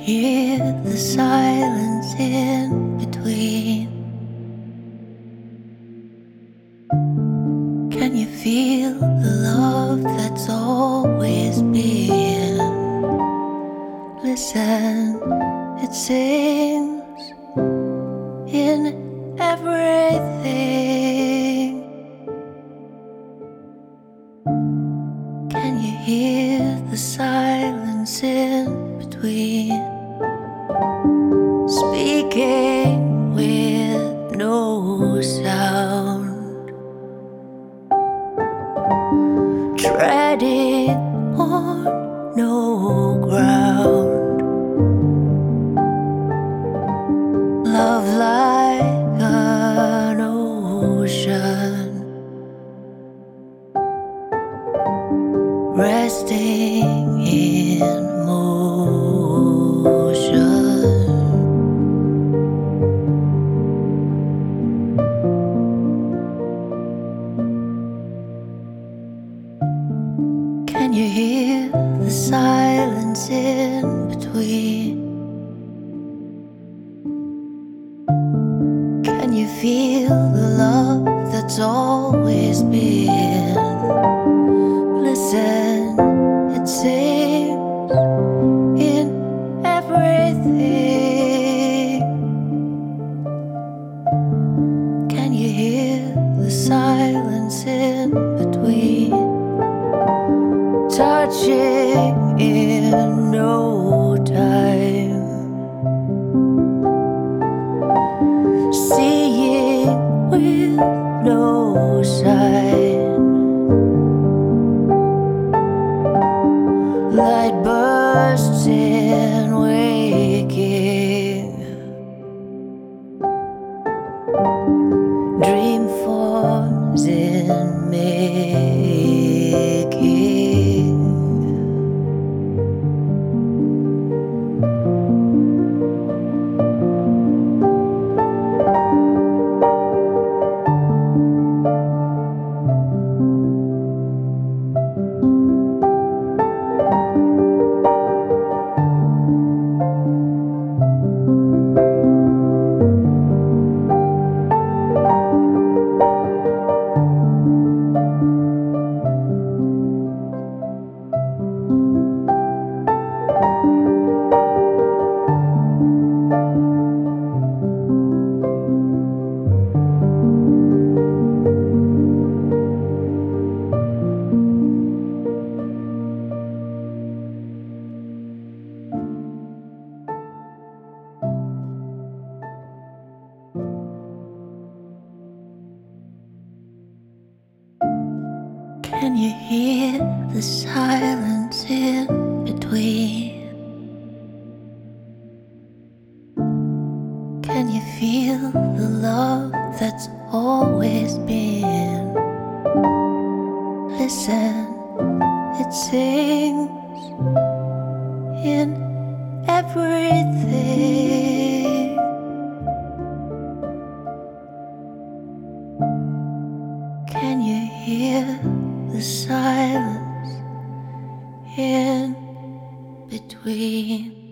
hear the silence in between? Can you feel the love that's always been? Listen, it sings in everything. Can you hear the silence in between? Speaking with no sound, treading on no ground. Love like an ocean, resting in motion. Can you hear the silence in between? Can you feel the love that's always been? Listen, it sings in everything. Can you hear the silence in between? Touching in no time, seeing with no sign. Light bursts in waking, dream forms in making. Can you hear the silence in between? Can you feel the love that's always been? Listen, it sings in everything. Can you hear the silence in between?